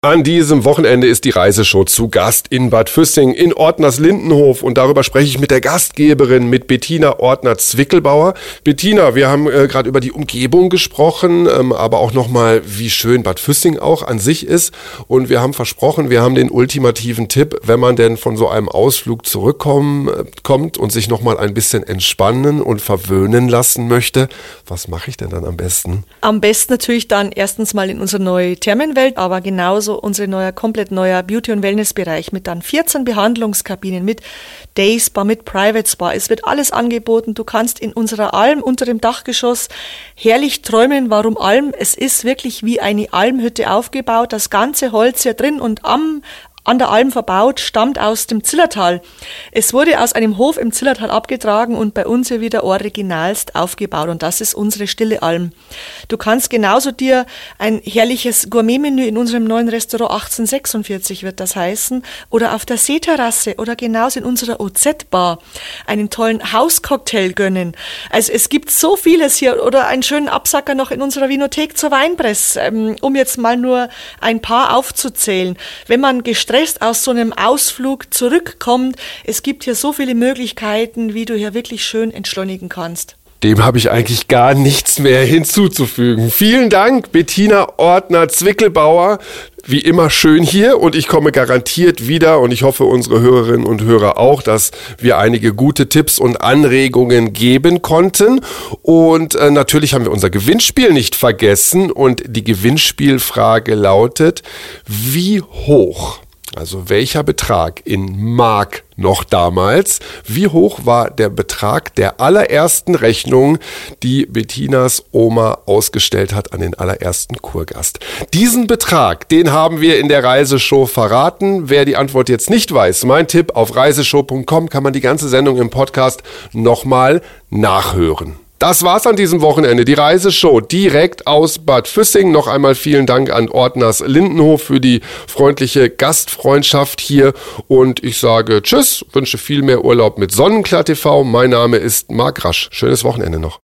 An diesem Wochenende ist die Reiseshow zu Gast in Bad Füssing in Ortners-Lindenhof und darüber spreche ich mit der Gastgeberin, mit Bettina Ortner-Zwickelbauer. Bettina, wir haben gerade über die Umgebung gesprochen, aber auch nochmal, wie schön Bad Füssing auch an sich ist, und wir haben versprochen, wir haben den ultimativen Tipp, wenn man denn von so einem Ausflug zurückkommt und sich nochmal ein bisschen entspannen und verwöhnen lassen möchte. Was mache ich denn dann am besten? Am besten natürlich dann erstens mal in unsere neue Thermenwelt, aber genauso unser komplett neuer Beauty- und Wellnessbereich mit dann 14 Behandlungskabinen, mit Day Spa, mit Private Spa. Es wird alles angeboten. Du kannst in unserer Alm unter dem Dachgeschoss herrlich träumen. Warum Alm? Es ist wirklich wie eine Almhütte aufgebaut. Das ganze Holz hier drin und an der Alm verbaut, stammt aus dem Zillertal. Es wurde aus einem Hof im Zillertal abgetragen und bei uns hier wieder originalst aufgebaut, und das ist unsere stille Alm. Du kannst genauso dir ein herrliches Gourmetmenü in unserem neuen Restaurant 1846 wird das heißen, oder auf der Seeterrasse oder genauso in unserer OZ-Bar einen tollen Hauscocktail gönnen. Also es gibt so vieles hier, oder einen schönen Absacker noch in unserer Winothek zur Weinpress, um jetzt mal nur ein paar aufzuzählen. Wenn man gestresst aus so einem Ausflug zurückkommt, es gibt hier so viele Möglichkeiten, wie du hier wirklich schön entschleunigen kannst. Dem habe ich eigentlich gar nichts mehr hinzuzufügen. Vielen Dank, Bettina Ortner-Zwickelbauer. Wie immer schön hier, und ich komme garantiert wieder, und ich hoffe, unsere Hörerinnen und Hörer auch, dass wir einige gute Tipps und Anregungen geben konnten. Und natürlich haben wir unser Gewinnspiel nicht vergessen, und die Gewinnspielfrage lautet: Wie hoch? Also welcher Betrag in Mark noch damals, wie hoch war der Betrag der allerersten Rechnung, die Bettinas Oma ausgestellt hat an den allerersten Kurgast? Diesen Betrag, den haben wir in der Reiseshow verraten. Wer die Antwort jetzt nicht weiß, mein Tipp: auf reiseshow.com kann man die ganze Sendung im Podcast nochmal nachhören. Das war's an diesem Wochenende, die Reiseshow direkt aus Bad Füssing. Noch einmal vielen Dank an Ortners-Lindenhof für die freundliche Gastfreundschaft hier. Und ich sage Tschüss, wünsche viel mehr Urlaub mit Sonnenklar TV. Mein Name ist Marc Rasch. Schönes Wochenende noch.